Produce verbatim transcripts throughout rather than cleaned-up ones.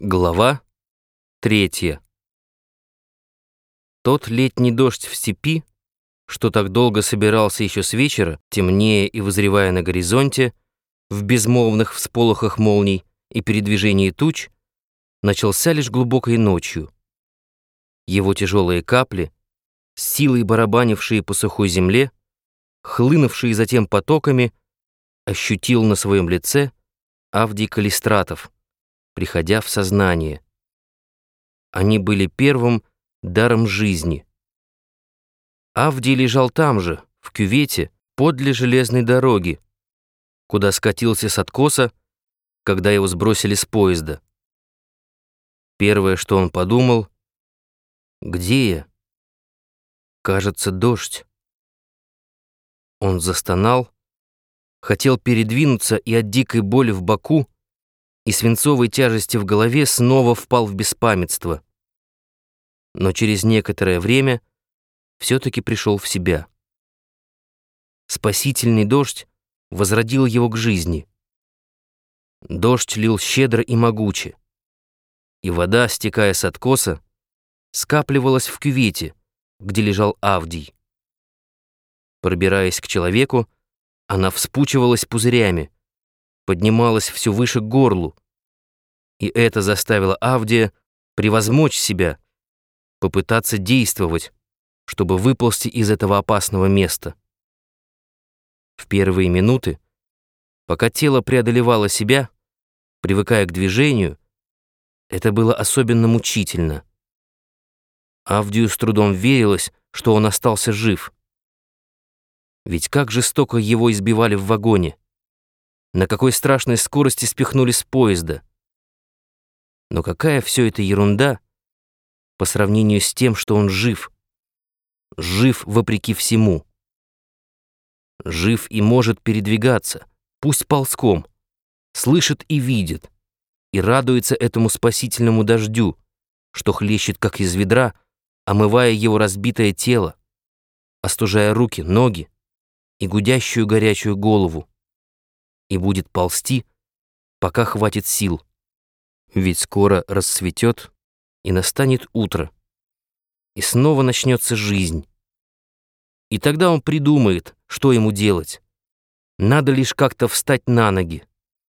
Глава третья. Тот летний дождь в степи, что так долго собирался еще с вечера, темнее и вызревая на горизонте, в безмолвных всполохах молний и передвижении туч, начался лишь глубокой ночью. Его тяжелые капли, с силой барабанившие по сухой земле, хлынувшие затем потоками, ощутил на своем лице Авдий Калистратов, приходя в сознание. Они были первым даром жизни. Авдий лежал там же, в кювете, подле железной дороги, куда скатился с откоса, когда его сбросили с поезда. Первое, что он подумал: «Где я? Кажется, дождь». Он застонал, хотел передвинуться и от дикой боли в боку и свинцовой тяжести в голове снова впал в беспамятство. Но через некоторое время все-таки пришел в себя. Спасительный дождь возродил его к жизни. Дождь лил щедро и могуче, и вода, стекая с откоса, скапливалась в кювете, где лежал Авдий. Пробираясь к человеку, она вспучивалась пузырями, поднималась все выше к горлу, и это заставило Авдия превозмочь себя, попытаться действовать, чтобы выползти из этого опасного места. В первые минуты, пока тело преодолевало себя, привыкая к движению, это было особенно мучительно. Авдию с трудом верилось, что он остался жив. Ведь как жестоко его избивали в вагоне, на какой страшной скорости спихнули с поезда. Но какая все это ерунда по сравнению с тем, что он жив. Жив вопреки всему. Жив и может передвигаться, пусть ползком, слышит и видит, и радуется этому спасительному дождю, что хлещет как из ведра, омывая его разбитое тело, остужая руки, ноги и гудящую горячую голову, и будет ползти, пока хватит сил. Ведь скоро рассветет, и настанет утро, и снова начнется жизнь. И тогда он придумает, что ему делать. Надо лишь как-то встать на ноги.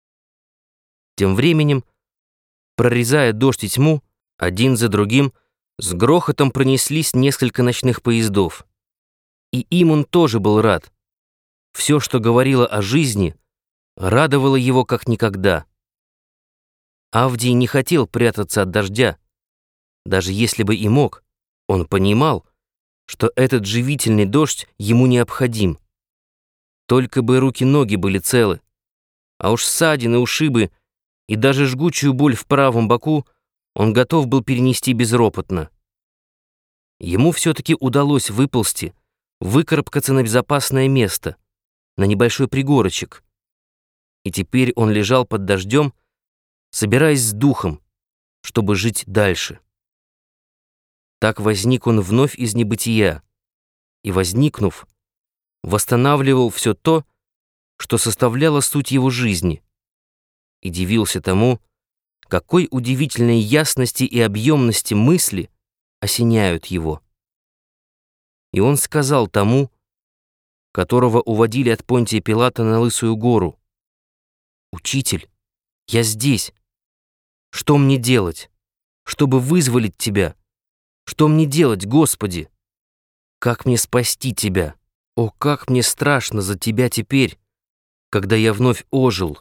Тем временем, прорезая дождь и тьму, один за другим с грохотом пронеслись несколько ночных поездов. И им он тоже был рад. Все, что говорило о жизни, радовало его как никогда. Авдий не хотел прятаться от дождя. Даже если бы и мог, он понимал, что этот живительный дождь ему необходим. Только бы руки-ноги были целы, а уж ссадины, ушибы и даже жгучую боль в правом боку он готов был перенести безропотно. Ему все-таки удалось выползти, выкарабкаться на безопасное место, на небольшой пригорочек. И теперь он лежал под дождем, собираясь с духом, чтобы жить дальше. Так возник он вновь из небытия, и, возникнув, восстанавливал все то, что составляло суть его жизни, и дивился тому, какой удивительной ясности и объемности мысли осеняют его. И он сказал тому, которого уводили от Понтия Пилата на Лысую гору: «Учитель, я здесь. Что мне делать, чтобы вызволить тебя? Что мне делать, Господи? Как мне спасти тебя? О, как мне страшно за тебя теперь, когда я вновь ожил».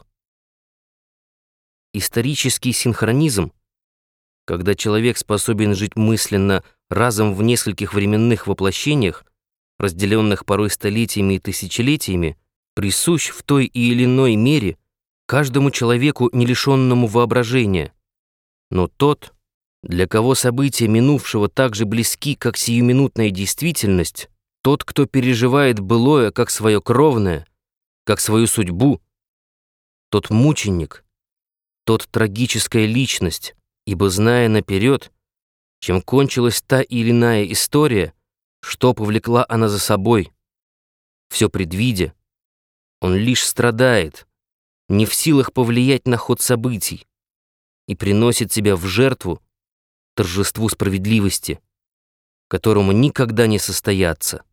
Исторический синхронизм, когда человек способен жить мысленно разом в нескольких временных воплощениях, разделенных порой столетиями и тысячелетиями, присущ в той или иной мере каждому человеку, не лишенному воображения. Но тот, для кого события минувшего так же близки, как сиюминутная действительность, тот, кто переживает былое как свое кровное, как свою судьбу, тот мученик, тот трагическая личность, ибо, зная наперед, чем кончилась та или иная история, что повлекла она за собой, все предвидя, он лишь страдает, не в силах повлиять на ход событий. и приносит себя в жертву торжеству справедливости, которому никогда не состояться.